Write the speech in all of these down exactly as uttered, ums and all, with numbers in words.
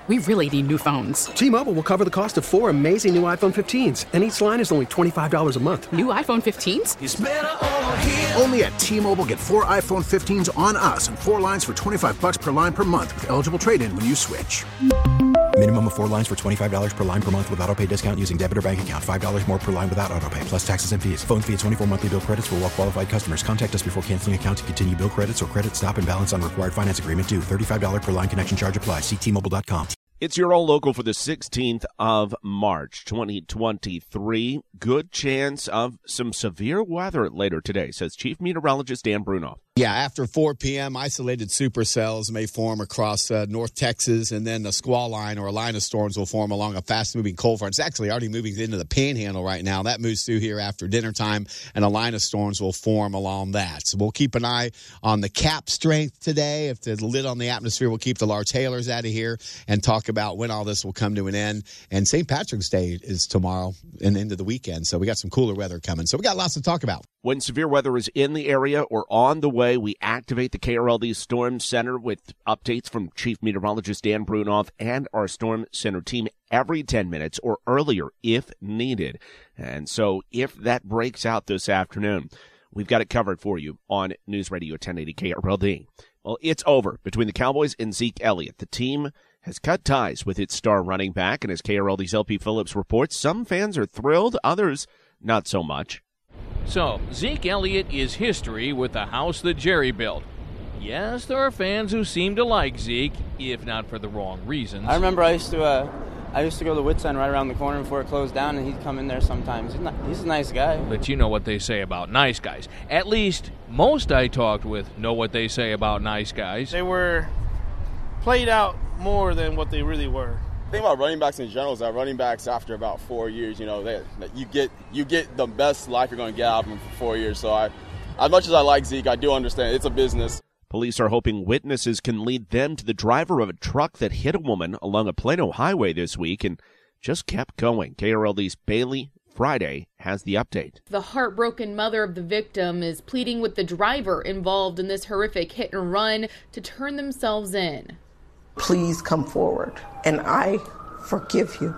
We really need new phones. T-Mobile will cover the cost of four amazing new iPhone fifteens, and each line is only twenty-five dollars a month. New iPhone fifteens? It's better over here. Only at T-Mobile, get four iPhone fifteens on us and four lines for twenty-five dollars per line per month with eligible trade-in when you switch. Minimum of four lines for twenty-five dollars per line per month with autopay discount using debit or bank account. five dollars more per line without autopay, plus taxes and fees. Phone fee at twenty-four monthly bill credits for well-qualified customers. Contact us before canceling account to continue bill credits or credit stop and balance on required finance agreement due. thirty-five dollars per line connection charge applies. See T Mobile dot com. It's your all local for the sixteenth of March, twenty twenty-three. Good chance of some severe weather later today, says Chief Meteorologist Dan Brunoff. Yeah, after four p.m., isolated supercells may form across uh, North Texas, and then a squall line or a line of storms will form along a fast-moving cold front. It's actually already moving into the Panhandle right now. That moves through here after dinner time, and a line of storms will form along that. So we'll keep an eye on the cap strength today. If the lid on the atmosphere, we'll keep the large hailers out of here and talk about when all this will come to an end. And Saint Patrick's Day is tomorrow and into the weekend, so we got some cooler weather coming. So we got lots to talk about. When severe weather is in the area or on the way, we activate the K R L D Storm Center with updates from Chief Meteorologist Dan Brunoff and our Storm Center team every ten minutes or earlier if needed. And so if that breaks out this afternoon, we've got it covered for you on News Radio ten eighty K R L D. Well, it's over between the Cowboys and Zeke Elliott. The team has cut ties with its star running back, and as K R L D's L P Phillips reports, some fans are thrilled, others not so much. So, Zeke Elliott is history with the house that Jerry built. Yes, there are fans who seem to like Zeke, if not for the wrong reasons. I remember I used to uh, I used to go to the Wits End right around the corner before it closed down, and he'd come in there sometimes. He's, not, he's a nice guy. But you know what they say about nice guys. At least, most I talked with know what they say about nice guys. They were played out more than what they really were. The thing about running backs in general is that running backs, after about four years, you know, they, you get you get the best life you're going to get out of them for four years. So I, as much as I like Zeke, I do understand it's a business. Police are hoping witnesses can lead them to the driver of a truck that hit a woman along a Plano highway this week and just kept going. K R L D's Bailey Friday has the update. The heartbroken mother of the victim is pleading with the driver involved in this horrific hit and run to turn themselves in. Please come forward, and I forgive you.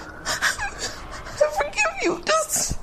I forgive you. Just,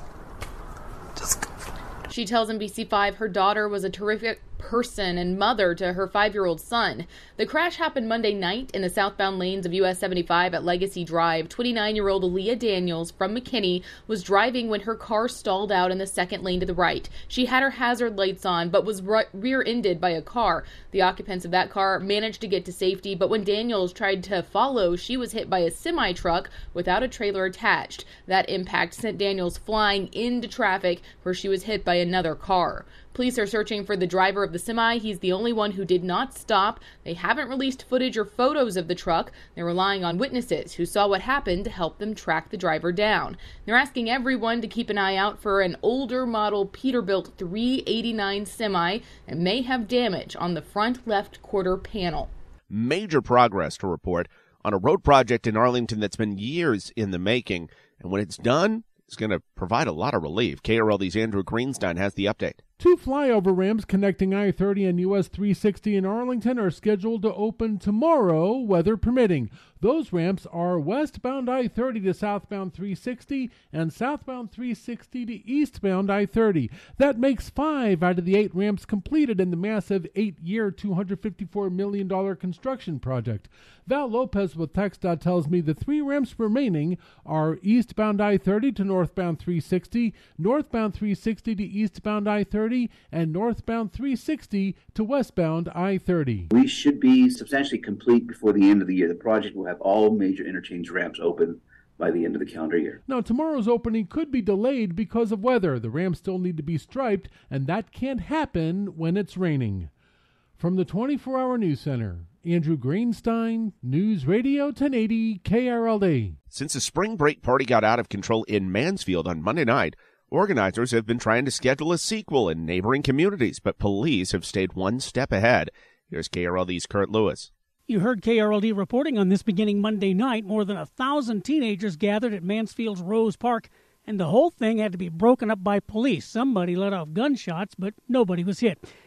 just come forward. She tells N B C five her daughter was a terrific person and mother to her five-year-old son. The crash happened Monday night in the southbound lanes of U S seventy-five at Legacy Drive. twenty-nine-year-old Aaliyah Daniels from McKinney was driving when her car stalled out in the second lane to the right. She had her hazard lights on but was re- rear-ended by a car. The occupants of that car managed to get to safety, but when Daniels tried to follow, she was hit by a semi-truck without a trailer attached. That impact sent Daniels flying into traffic where she was hit by another car. Police are searching for the driver of the semi. He's the only one who did not stop. They haven't released footage or photos of the truck. They're relying on witnesses who saw what happened to help them track the driver down. They're asking everyone to keep an eye out for an older model Peterbilt three eighty-nine semi and may have damage on the front left quarter panel. Major progress to report on a road project in Arlington that's been years in the making, and when it's done, it's going to provide a lot of relief. K R L D's Andrew Greenstein has the update. Two flyover ramps connecting I thirty and U S three sixty in Arlington are scheduled to open tomorrow, weather permitting. Those ramps are westbound I thirty to southbound three sixty and southbound three sixty to eastbound I thirty. That makes five out of the eight ramps completed in the massive eight-year, two hundred fifty-four million dollars construction project. Val Lopez with TxDOT tells me the three ramps remaining are eastbound I thirty to northbound three sixty, northbound three sixty to eastbound I thirty, and northbound three sixty to westbound I thirty. We should be substantially complete before the end of the year. The project will have all major interchange ramps open by the end of the calendar year. Now, tomorrow's opening could be delayed because of weather. The ramps still need to be striped, and that can't happen when it's raining. From the twenty-four hour News Center, Andrew Greenstein, News Radio ten eighty K R L D. Since the spring break party got out of control in Mansfield on Monday night, organizers have been trying to schedule a sequel in neighboring communities, but police have stayed one step ahead. Here's K R L D's Kurt Lewis. You heard K R L D reporting on this beginning Monday night. More than a thousand teenagers gathered at Mansfield's Rose Park, and the whole thing had to be broken up by police. Somebody let off gunshots, but nobody was hit.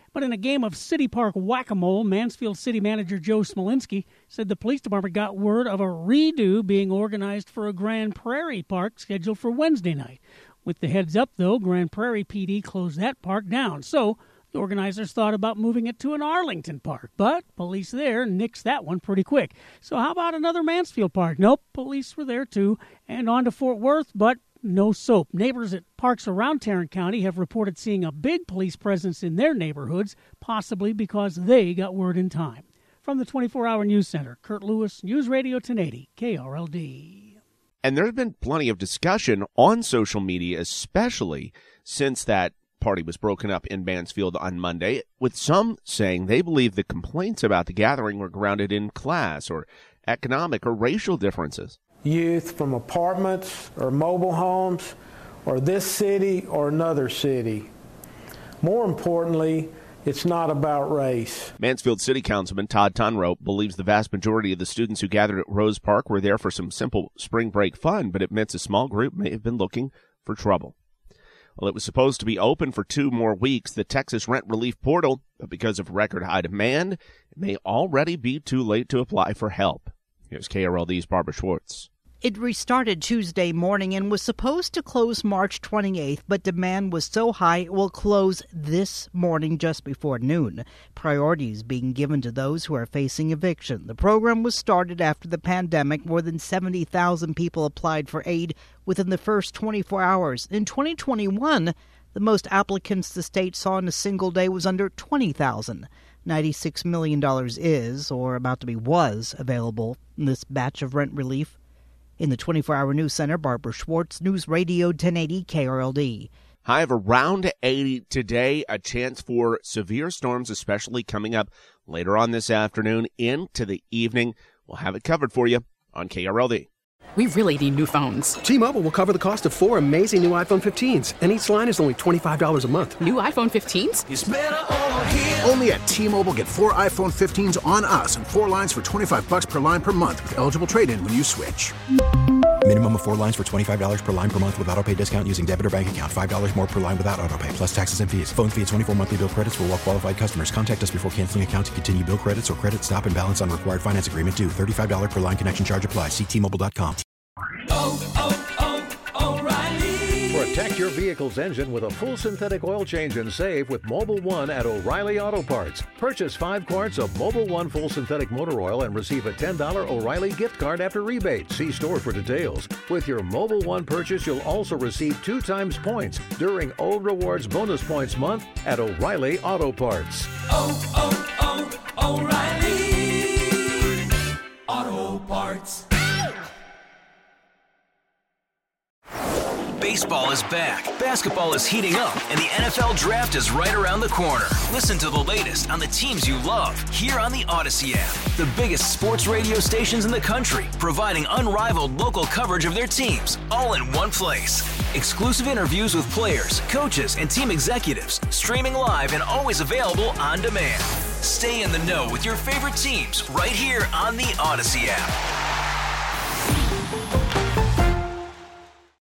But in a game of City Park whack-a-mole, Mansfield City Manager Joe Smolinski said the police department got word of a redo being organized for a Grand Prairie Park scheduled for Wednesday night. With the heads up, though, Grand Prairie P D closed that park down. So the organizers thought about moving it to an Arlington park, but police there nixed that one pretty quick. So how about another Mansfield park? Nope, police were there too. And on to Fort Worth, but no soap. Neighbors at parks around Tarrant County have reported seeing a big police presence in their neighborhoods, possibly because they got word in time. From the twenty-four hour News Center, Kurt Lewis, News Radio ten eighty, K R L D. And there's been plenty of discussion on social media, especially since that party was broken up in Mansfield on Monday, with some saying they believe the complaints about the gathering were grounded in class or economic or racial differences. Youth from apartments or mobile homes or this city or another city. More importantly, it's not about race. Mansfield City Councilman Todd Tunro believes the vast majority of the students who gathered at Rose Park were there for some simple spring break fun, but admits a small group may have been looking for trouble. Well, it was supposed to be open for two more weeks, the Texas Rent Relief Portal, but because of record high demand, it may already be too late to apply for help. Here's K R L D's Barbara Schwartz. It restarted Tuesday morning and was supposed to close March twenty-eighth, but demand was so high it will close this morning just before noon. Priorities being given to those who are facing eviction. The program was started after the pandemic. More than seventy thousand people applied for aid within the first twenty-four hours. In twenty twenty-one, the most applicants the state saw in a single day was under twenty thousand. ninety-six million dollars is, or about to be was, available in this batch of rent relief. In the twenty-four hour News Center, Barbara Schwartz, News Radio ten eighty K R L D. High of around eighty today, a chance for severe storms, especially coming up later on this afternoon into the evening. We'll have it covered for you on K R L D. We really need new phones. T-Mobile will cover the cost of four amazing new iPhone fifteens, and each line is only twenty-five dollars a month. New iPhone fifteens? It's better over here. Only at T-Mobile, get four iPhone fifteens on us and four lines for twenty-five bucks per line per month with eligible trade-in when you switch. Minimum of four lines for twenty-five dollars per line per month with auto-pay discount using debit or bank account. five dollars more per line without auto-pay, plus taxes and fees. Phone fee at twenty-four monthly bill credits for well-qualified customers. Contact us before canceling account to continue bill credits or credit stop and balance on required finance agreement due. thirty-five dollars per line connection charge applies. See T Mobile dot com. Oh, oh, oh, O'Reilly. Protect your vehicle's engine with a full synthetic oil change and save with Mobil one at O'Reilly Auto Parts. Purchase five quarts of Mobil one full synthetic motor oil and receive a ten dollars O'Reilly gift card after rebate. See store for details. With your Mobil one purchase, you'll also receive two times points during O Rewards Bonus Points Month at O'Reilly Auto Parts. Oh, oh, oh, O'Reilly Auto Parts. Baseball is back, basketball is heating up, and the N F L Draft is right around the corner. Listen to the latest on the teams you love here on the Odyssey app. The biggest sports radio stations in the country, providing unrivaled local coverage of their teams, all in one place. Exclusive interviews with players, coaches, and team executives, streaming live and always available on demand. Stay in the know with your favorite teams right here on the Odyssey app.